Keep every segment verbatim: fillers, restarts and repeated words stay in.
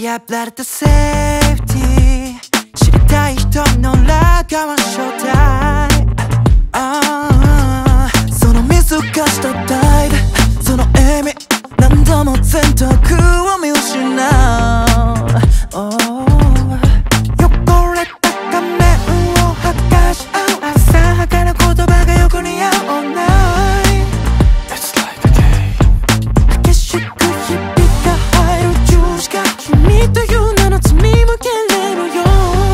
破れたセーフティー知りたい人の裏側正体、あーその見透かしたダイブその意味何度も選択を見失う、oh汚れた仮面を剥がし合う浅はかな言葉が横に合わない、It's like a game 激しくひびが入る十字架君という名の罪も消えるよ、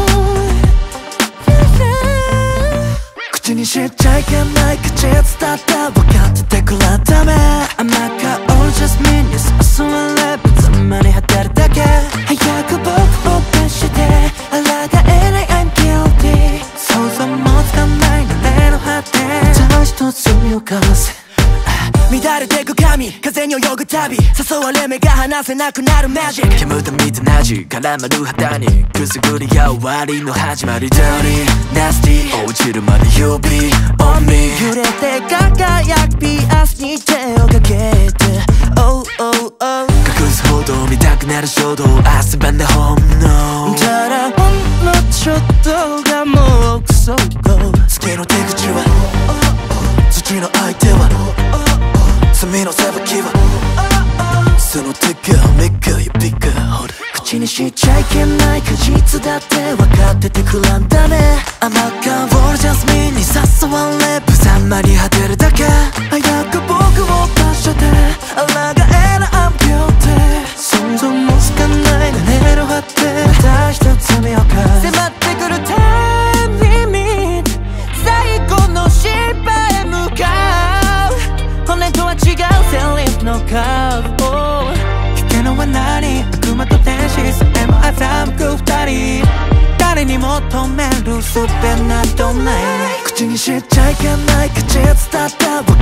口にしちゃいけない口伝った分かっててくれため甘香るジャスミンに誘われぶざまに果てるだけ早く僕を出して抗えない I'm guilty 想像もつかない慣れの果てただ一つ罪をかす乱れてく髪風に泳ぐ旅誘われ目が離せなくなるマジック煙たみたなじ絡まる肌にくすぐりが終わりの始まり Dirty Nasty 落ちるまで You'll be on me 揺れて輝くピアスに手をかけて Oh oh oh 隠すほど見たくなる衝動汗ばんだ本能ただほんのちょっとがもうクソゴ好きの手口は土の相手は罪の裁きはその手が目が指がほら口にしちゃいけない果実だって分かっててくらんだね甘香るジャスミンに誘われ無様に果てるだけ早く僕を出して抗えない I'm guilty 想像もつかない慣れの果てまた一つ罪を犯す迫ってくるタイムリミット最後の失敗へ向かう本音とは違うセリフのカーブを聞けのは何悪魔と天使さえも欺く二人誰に求める術などない口にしちゃいけない口伝った分